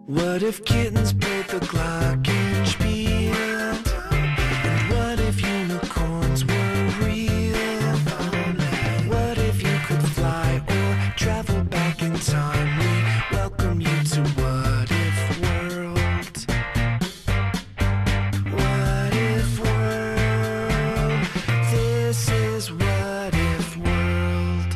What if kittens played the glockenspiel? And what if unicorns were real? What if you could fly or travel back in time? We welcome you to What If World. What If World? This is What If World.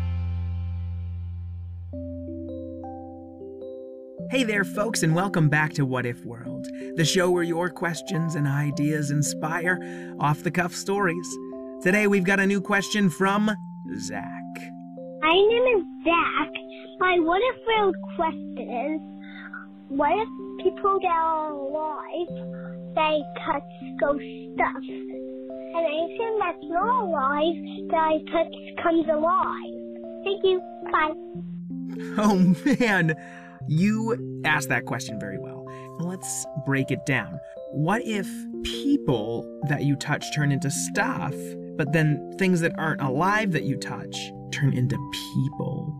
Hey there, folks, and welcome back to What If World, the show where your questions and ideas inspire off-the-cuff stories. Today, we've got a new question from Zach. My name is Zach. My What If World question is, what if people that are alive, they touch ghost stuff? And anything that's not alive, that I touch comes alive. Thank you. Bye. Oh, man, you asked that question very well. Let's break it down. What if people that you touch turn into stuff, but then things that aren't alive that you touch turn into people?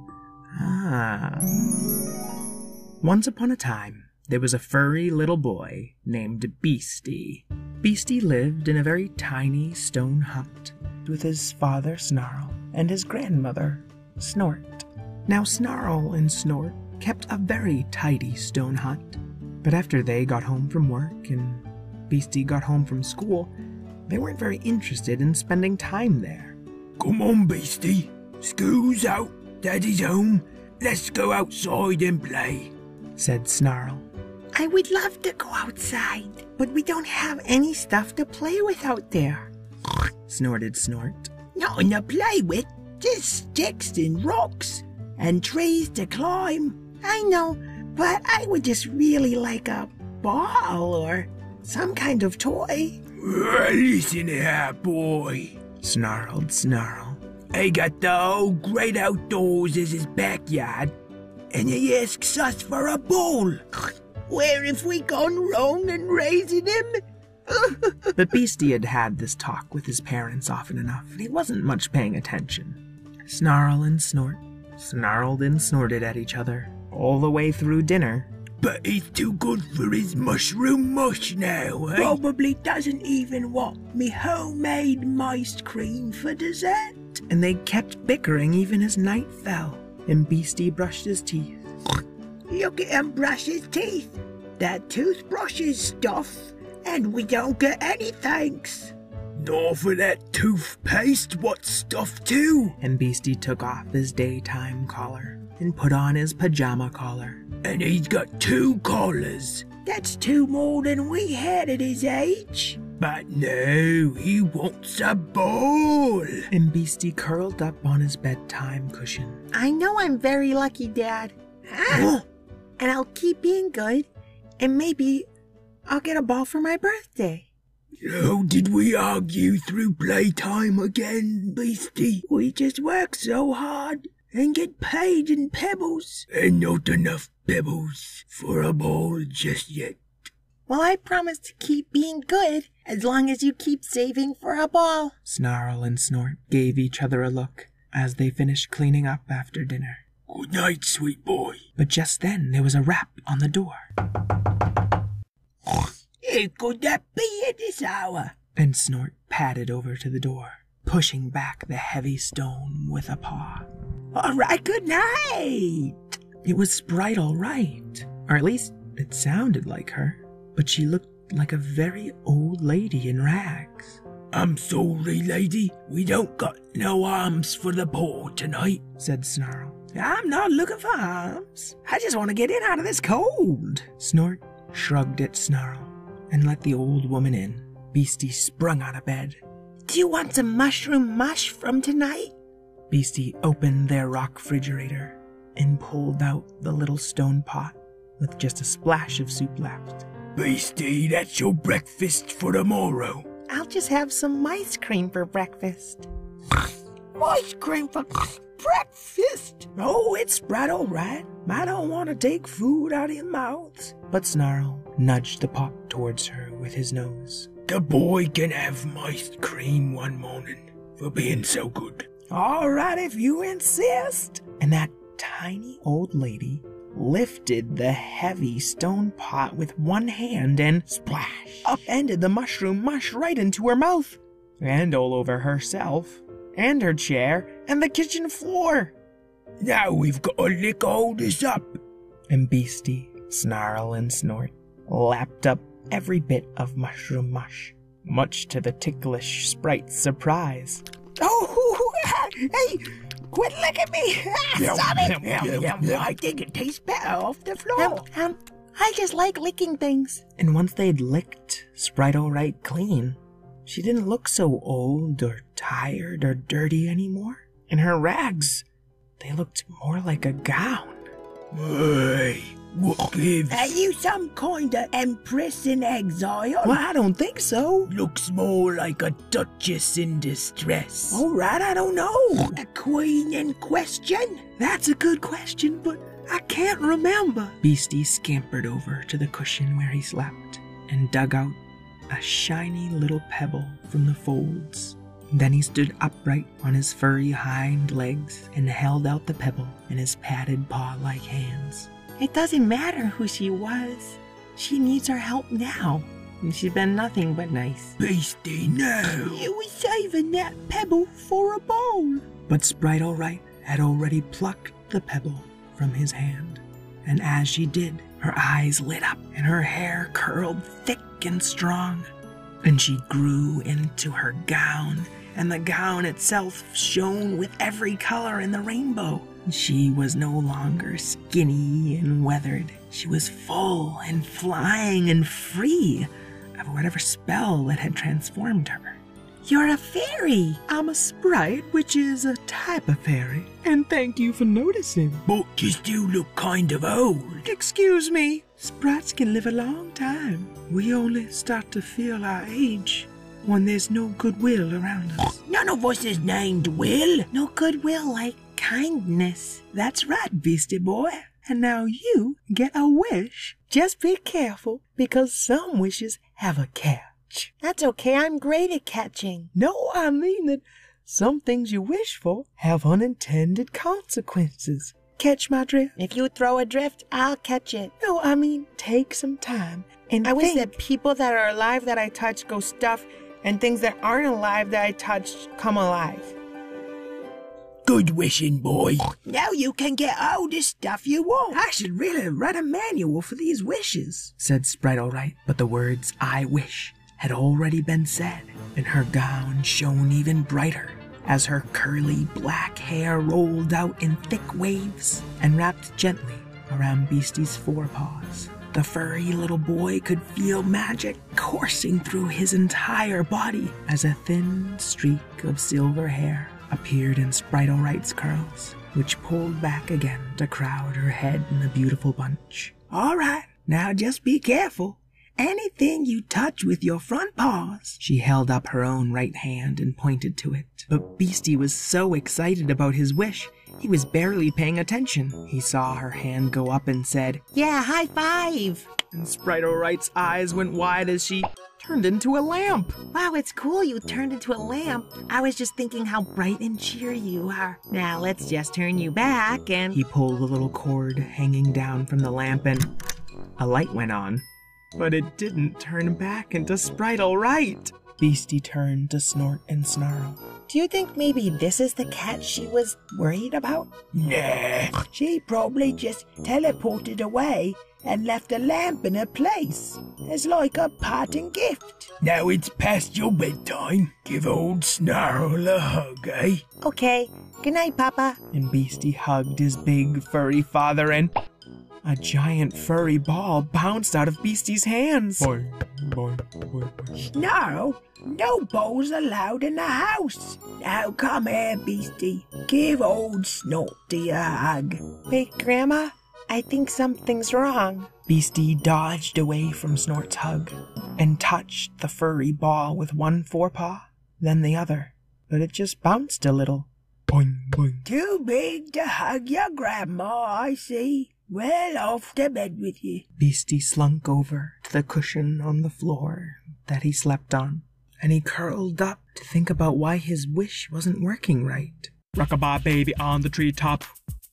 Once upon a time, there was a furry little boy named Beastie. Beastie lived in a very tiny stone hut with his father Snarl and his grandmother Snort. Now Snarl and Snort kept a very tidy stone hut, but after they got home from work and Beastie got home from school, they weren't very interested in spending time there. Come on, Beastie. School's out, Daddy's home. Let's go outside and play, said Snarl. I would love to go outside, but we don't have any stuff to play with out there, snorted Snort. Nothing to play with, just sticks and rocks and trees to climb. I know, but I would just really like a ball or some kind of toy. Listen here, boy, snarled Snarl. I got the whole great outdoors as his backyard, and he asks us for a ball. Where have we gone wrong in raising him? But Beastie had had this talk with his parents often enough, and he wasn't much paying attention. Snarl and Snort snarled and snorted at each other all the way through dinner. But he's too good for his mushroom mush now, eh? Probably doesn't even want me homemade moist cream for dessert. And they kept bickering even as night fell, and Beastie brushed his teeth. Look at him brush his teeth. That toothbrush is stuff, and we don't get any thanks. Nor for that toothpaste, what's stuff too? And Beastie took off his daytime collar and put on his pajama collar. And he's got 2 collars. That's 2 more than we had at his age. But no, he wants a ball. And Beastie curled up on his bedtime cushion. I know I'm very lucky, Dad. And I'll keep being good, and maybe I'll get a ball for my birthday. Oh, did we argue through playtime again, Beastie? We just work so hard and get paid in pebbles. And not enough pebbles for a ball just yet. Well, I promise to keep being good as long as you keep saving for a ball. Snarl and Snort gave each other a look as they finished cleaning up after dinner. Good night, sweet boy. But just then there was a rap on the door. Who could that be at this hour? And Snort padded over to the door, pushing back the heavy stone with a paw. All right, good night. It was Sprite, all right. Or at least it sounded like her. But she looked like a very old lady in rags. I'm sorry, lady. We don't got no arms for the ball tonight, said Snarl. I'm not looking for arms. I just want to get in out of this cold. Snort shrugged at Snarl and let the old woman in. Beastie sprung out of bed. Do you want some mushroom mush from tonight? Beastie opened their rock refrigerator and pulled out the little stone pot with just a splash of soup left. Beastie, that's your breakfast for tomorrow. I'll just have some ice cream for breakfast. Ice cream for breakfast? Oh, it's right, all right. I don't want to take food out of your mouth. But Snarl nudged the pot towards her with his nose. The boy can have moist cream one morning for being so good. All right, if you insist. And that tiny old lady lifted the heavy stone pot with one hand and splash, upended the mushroom mush right into her mouth, and all over herself, and her chair, and the kitchen floor. Now we've got to lick all this up. And Beastie, Snarl, and Snort lapped up every bit of mushroom mush, much to the ticklish sprite's surprise. Oh, hey, quit licking me. Stop it. I think it tastes better off the floor. I just like licking things. And once they'd licked Sprite-O-Right clean, she didn't look so old or tired or dirty anymore. And her rags, they looked more like a gown. Hey, what gives? Are you some kind of empress in exile? Well, I don't think so. Looks more like a duchess in distress. All right, I don't know. A queen in question? That's a good question, but I can't remember. Beastie scampered over to the cushion where he slept and dug out a shiny little pebble from the folds. Then he stood upright on his furry hind legs and held out the pebble in his padded paw-like hands. It doesn't matter who she was. She needs our help now. And she's been nothing but nice. Beastie, no. You were saving that pebble for a bowl. But Sprite-O-Right had already plucked the pebble from his hand. And as she did, her eyes lit up and her hair curled thick and strong. And she grew into her gown, and the gown itself shone with every color in the rainbow. She was no longer skinny and weathered. She was full and flying and free of whatever spell that had transformed her. You're a fairy. I'm a sprite, which is a type of fairy, and thank you for noticing. But you still look kind of old. Excuse me, sprites can live a long time. We only start to feel our age when there's no goodwill around us. None of us is named Will. No goodwill like kindness. That's right, Beastie Boy. And now you get a wish. Just be careful, because some wishes have a catch. That's okay, I'm great at catching. No, I mean that some things you wish for have unintended consequences. Catch my drift? If you throw a drift, I'll catch it. No, I mean take some time and I wish think. that people that are alive that I touch go stuff, and things that aren't alive that I touch come alive. Good wishing, boy. Now you can get all the stuff you want. I should really write a manual for these wishes, said Sprite-O-Right. But the words I wish had already been said, and her gown shone even brighter as her curly black hair rolled out in thick waves and wrapped gently around Beastie's forepaws. The furry little boy could feel magic coursing through his entire body as a thin streak of silver hair appeared in Sprite-O-Right's curls, which pulled back again to crowd her head in a beautiful bunch. All right, now just be careful. Anything you touch with your front paws. She held up her own right hand and pointed to it. But Beastie was so excited about his wish, he was barely paying attention. He saw her hand go up and said, Yeah, high five. And Sprite-O-Right's eyes went wide as she turned into a lamp. Wow, it's cool you turned into a lamp. I was just thinking how bright and cheery you are. Now let's just turn you back and... He pulled the little cord hanging down from the lamp and a light went on. But it didn't turn back into Sprite-O-Right. Beastie turned to Snort and Snarl. Do you think maybe this is the cat she was worried about? Nah. She probably just teleported away and left a lamp in her place. It's like a parting gift. Now it's past your bedtime. Give old Snarl a hug, eh? Okay. Good night, Papa. And Beastie hugged his big furry father and a giant furry ball bounced out of Beastie's hands. Boing, boing, boing, boing. Snarl, no balls allowed in the house. Now come here, Beastie. Give old Snorty a hug. Wait, Grandma, I think something's wrong. Beastie dodged away from Snort's hug and touched the furry ball with one forepaw, then the other, but it just bounced a little. Boing, boing. Too big to hug your grandma, I see. Well, off to bed with you. Beastie slunk over to the cushion on the floor that he slept on, and he curled up to think about why his wish wasn't working right. Rock-a-bye baby on the treetop.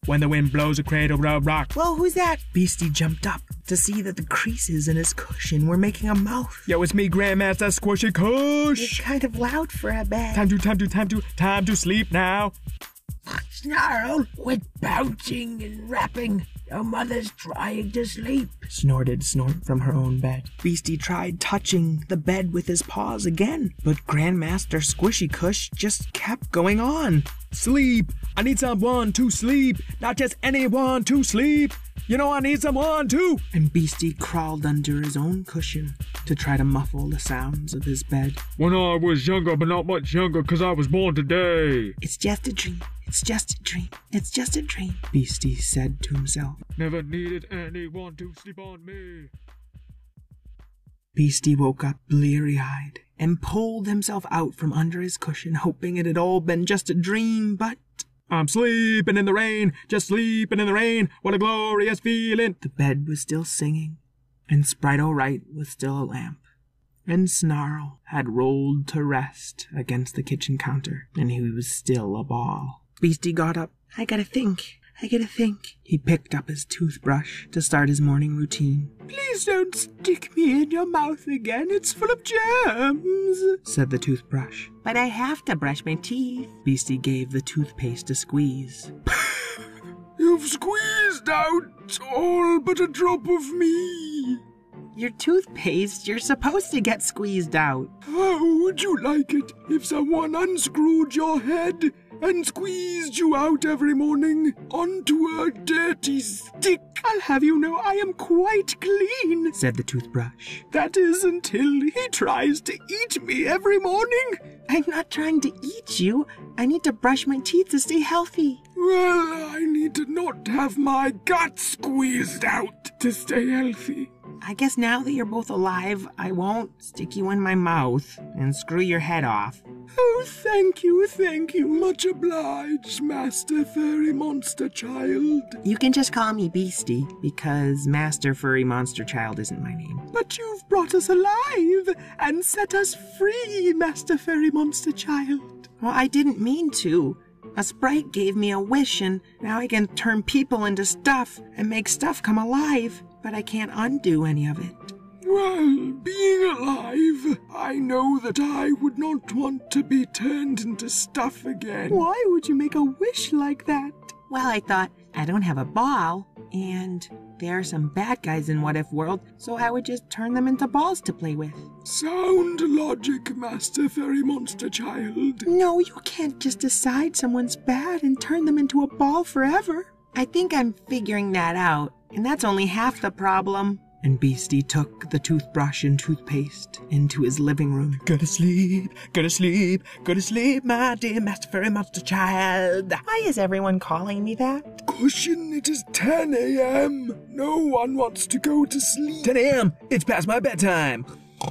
when the wind blows a cradle of rock. Whoa, who's that? Beastie jumped up to see that the creases in his cushion were making a mouth. Yo, it's me, Grandmaster Squishy Cush. You're kind of loud for a bed. Time to sleep now. Snarl, quit bouncing and rapping. Your mother's trying to sleep. Snorted Snort from her own bed. Beastie tried touching the bed with his paws again, but Grandmaster Squishy Cush just kept going on. Sleep! I need someone to sleep, not just anyone to sleep. You know I need someone too. And Beastie crawled under his own cushion to try to muffle the sounds of his bed. When I was younger, but not much younger, 'cause I was born today. It's just a dream. It's just a dream. It's just a dream, Beastie said to himself. Never needed anyone to sleep on me. Beastie woke up bleary-eyed and pulled himself out from under his cushion, hoping it had all been just a dream, but... I'm sleeping in the rain, just sleeping in the rain, what a glorious feeling. The bed was still singing, and Sprite-O-Right was still a lamp. And Snarl had rolled to rest against the kitchen counter, and he was still a ball. Beastie got up. I gotta think. He picked up his toothbrush to start his morning routine. Please don't stick me in your mouth again. It's full of germs, said the toothbrush. But I have to brush my teeth. Beastie gave the toothpaste a squeeze. You've squeezed out all but a drop of me. Your toothpaste, you're supposed to get squeezed out. How would you like it if someone unscrewed your head and squeezed you out every morning onto a dirty stick? I'll have you know I am quite clean, said the toothbrush. That is until he tries to eat me every morning. I'm not trying to eat you. I need to brush my teeth to stay healthy. Well, I need to not have my guts squeezed out to stay healthy. I guess now that you're both alive, I won't stick you in my mouth and screw your head off. Oh, thank you. Much obliged, Master Furry Monster Child. You can just call me Beastie, because Master Furry Monster Child isn't my name. But you've brought us alive and set us free, Master Furry Monster Child. Well, I didn't mean to. A sprite gave me a wish, and now I can turn people into stuff and make stuff come alive. But I can't undo any of it. Well, being alive, I know that I would not want to be turned into stuff again. Why would you make a wish like that? Well, I thought, I don't have a ball, and there are some bad guys in What If World, so I would just turn them into balls to play with. Sound logic, Master Furry Monster Child. No, you can't just decide someone's bad and turn them into a ball forever. I think I'm figuring that out. And that's only half the problem. And Beastie took the toothbrush and toothpaste into his living room. Go to sleep, my dear Master Furry Monster Child. Why is everyone calling me that? Cushion, it is 10 a.m. No one wants to go to sleep. 10 a.m. It's past my bedtime.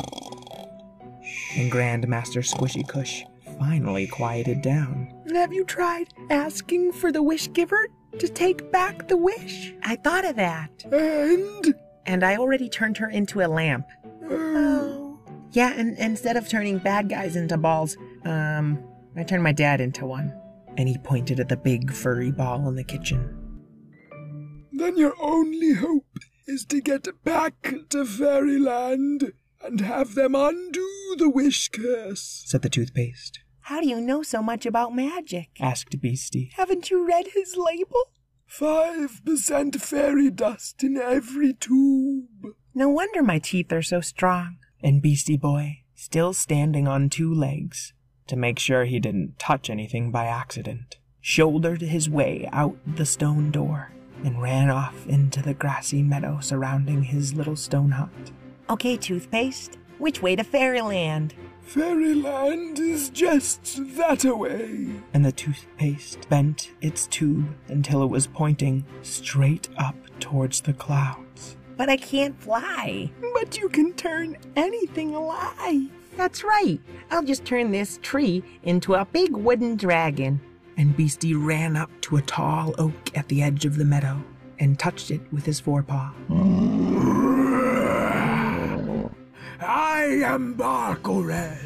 And Grandmaster Squishy Cush finally quieted down. Have you tried asking for the wish giver to take back the wish? I thought of that. And I already turned her into a lamp. Oh. Yeah, and instead of turning bad guys into balls, I turned my dad into one. And he pointed at the big furry ball in the kitchen. Then your only hope is to get back to Fairyland and have them undo the wish curse, said the toothpaste. How do you know so much about magic? Asked Beastie. Haven't you read his label? 5% fairy dust in every tube. No wonder my teeth are so strong. And Beastie Boy, still standing on two legs, to make sure he didn't touch anything by accident, shouldered his way out the stone door and ran off into the grassy meadow surrounding his little stone hut. Okay, toothpaste, which way to Fairyland? Fairyland is just that away. And the toothpaste bent its tube until it was pointing straight up towards the clouds. But I can't fly. But you can turn anything alive. That's right. I'll just turn this tree into a big wooden dragon. And Beastie ran up to a tall oak at the edge of the meadow and touched it with his forepaw. I am Barkorel,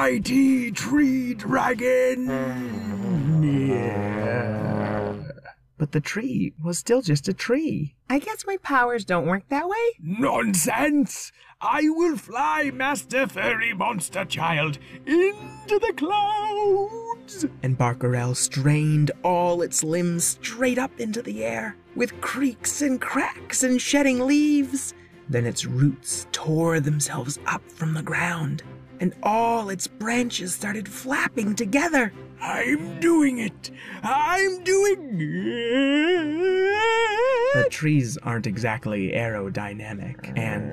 mighty tree dragon. But the tree was still just a tree. I guess my powers don't work that way. Nonsense! I will fly, Master Furry Monster Child, into the clouds! And Barkerel strained all its limbs straight up into the air, with creaks and cracks and shedding leaves. Then its roots tore themselves up from the ground, and all its branches started flapping together. I'm doing it! I'm doing it! The trees aren't exactly aerodynamic, and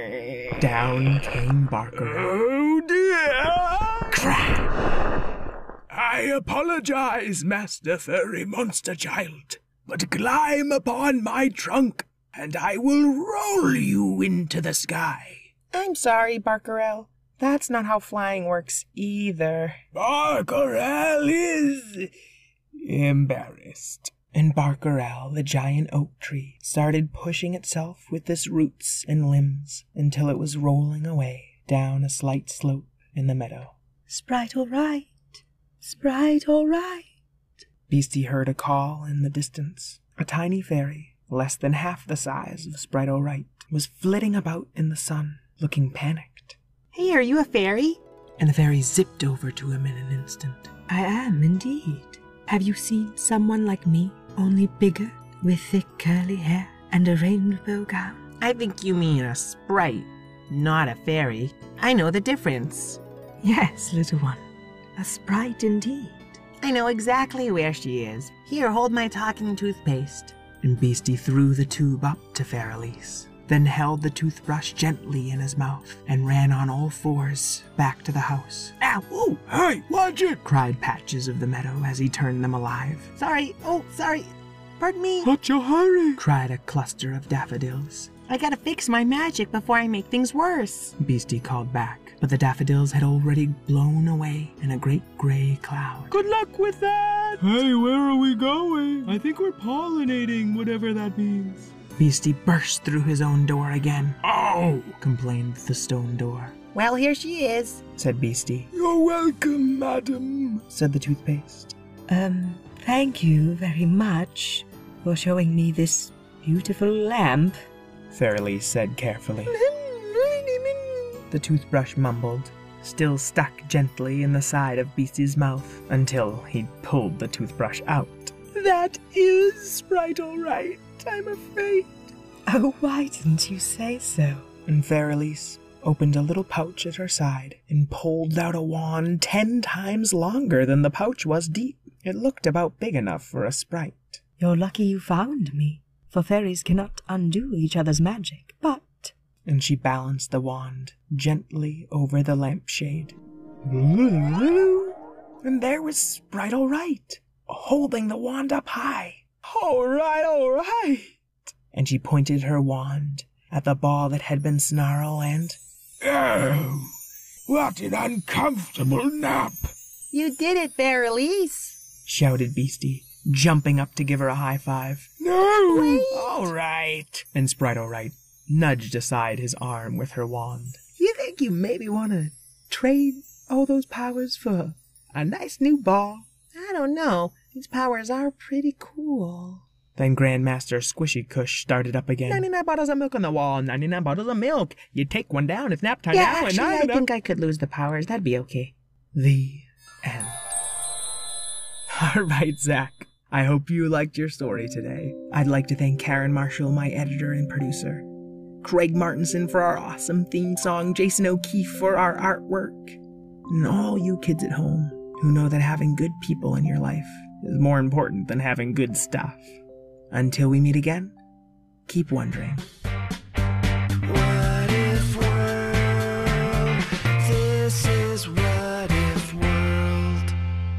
down came Barkerel. Oh dear! Crack! I apologize, Master Furry Monster Child, but climb upon my trunk, and I will roll you into the sky. I'm sorry, Barkerel. That's not how flying works either. Barkerel is embarrassed. And Barkerel, the giant oak tree, started pushing itself with its roots and limbs until it was rolling away down a slight slope in the meadow. Sprite all right. Sprite all right. Beastie heard a call in the distance. A tiny fairy, less than half the size of Sprite O'Right, was flitting about in the sun, looking panicked. Hey, are you a fairy? And the fairy zipped over to him in an instant. I am indeed. Have you seen someone like me, only bigger, with thick curly hair and a rainbow gown? I think you mean a sprite, not a fairy. I know the difference. Yes, little one. A sprite indeed. I know exactly where she is. Here, hold my talking toothpaste. And Beastie threw the tube up to Fairelise, then held the toothbrush gently in his mouth and ran on all fours back to the house. Ow! Ooh! Hey, watch it! Cried Patches of the Meadow as he turned them alive. Sorry! Oh, sorry! Pardon me! What's your hurry? Cried a cluster of daffodils. I gotta fix my magic before I make things worse. Beastie called back, but the daffodils had already blown away in a great gray cloud. Good luck with that! Hey, where are we going? I think we're pollinating, whatever that means. Beastie burst through his own door again. Oh! Complained the stone door. Well, here she is, said Beastie. You're welcome, madam, said the toothpaste. Thank you very much for showing me this beautiful lamp. Fairly said carefully. The toothbrush mumbled, still stuck gently in the side of Beastie's mouth, until he'd pulled the toothbrush out. That is Sprite all right, I'm afraid. Oh, why didn't you say so? And Fairelise opened a little pouch at her side and pulled out a wand 10 times longer than the pouch was deep. It looked about big enough for a sprite. You're lucky you found me, for fairies cannot undo each other's magic, but... And she balanced the wand gently over the lampshade. And there was Sprite all right, holding the wand up high. All right. And she pointed her wand at the ball that had been Snarl and... Oh, what an uncomfortable nap. You did it, Fairelise, shouted Beastie, jumping up to give her a high five. No! Wait. All right. And Sprite all right nudged aside his arm with her wand. You think you maybe want to trade all those powers for a nice new ball? I don't know. These powers are pretty cool. Then Grandmaster Squishy Cush started up again. 99 bottles of milk on the wall, 99 bottles of milk. You take one down, it's nap time Yeah, now. actually, I think I could lose the powers. That'd be okay. The end. All right, Zach. I hope you liked your story today. I'd like to thank Karen Marshall, my editor and producer, Craig Martinson for our awesome theme song, Jason O'Keefe for our artwork, and all you kids at home who know that having good people in your life is more important than having good stuff. Until we meet again, keep wondering. What if world? This is What If World.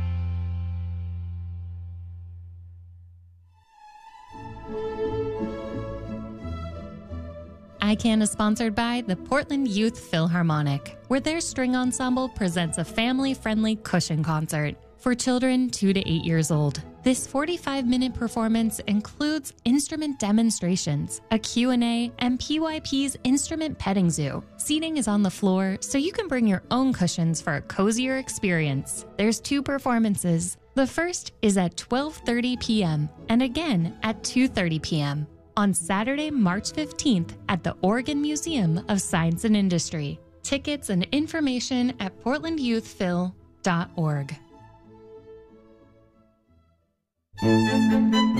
ICANN is sponsored by the Portland Youth Philharmonic, where their string ensemble presents a family-friendly cushion concert for children 2 to 8 years old. This 45-minute performance includes instrument demonstrations, a Q&A, and PYP's instrument petting zoo. Seating is on the floor, so you can bring your own cushions for a cozier experience. There's 2 performances. The first is at 12:30 p.m. and again at 2:30 p.m. on Saturday, March 15th at the Oregon Museum of Science and Industry. Tickets and information at portlandyouthphil.org.